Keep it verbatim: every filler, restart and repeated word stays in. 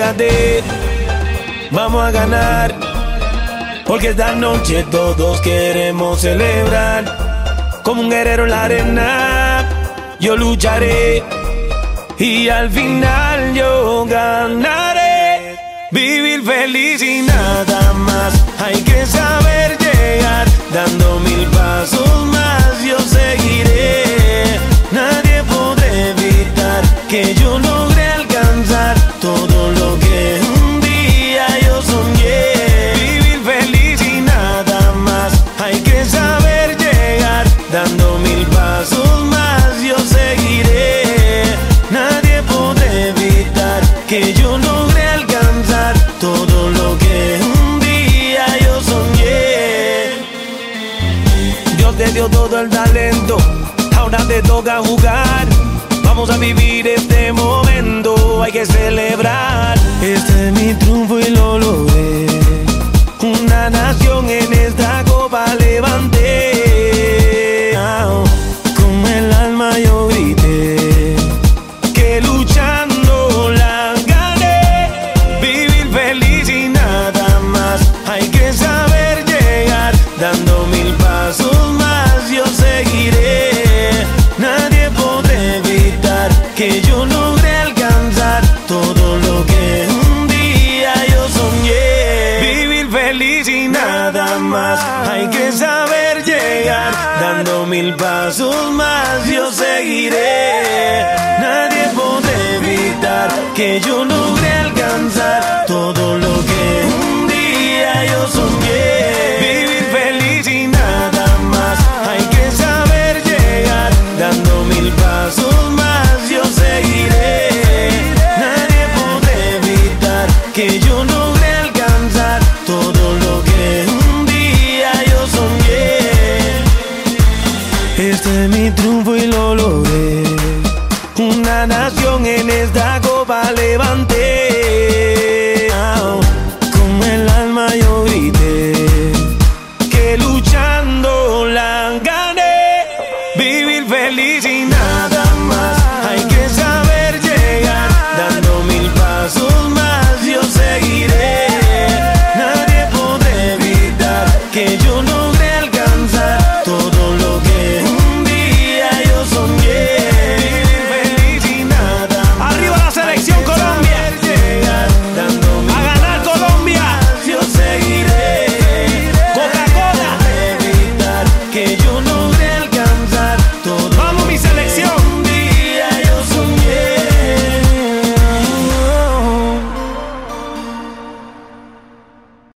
Pégate, vamos a ganar, porque esta noche todos queremos celebrar. Como un guerrero en la arena, yo lucharé y al final yo ganaré. Vivir feliz y nada más, hay que saber llegar. Dando mil pasos más yo seguiré. Nadie podrá evitar que yo logre alcanzar todo lo que un día yo soñé. Vivir feliz y nada más, hay que saber llegar. Dando mil pasos más yo seguiré. Nadie podrá evitar que yo logre alcanzar todo lo que un día yo soñé. Dios te dio todo el talento, ahora te toca jugar. Vamos a vivir este momento, hay que celebrar. Este es mi triunfo y lo logré. Una nación en esta copa levanté. Con el alma yo grité que luchando la gané. Vivir feliz y nada más, hay que saber llegar. Dando mil pasos más yo seguiré. Nadie podrá evitar que yo logre alcanzar todo lo que un día yo soñé. Vivir feliz y nada más, hay que saber llegar. Dando mil pasos más yo seguiré. Nadie podrá evitar que yo logre alcanzar todo lo que un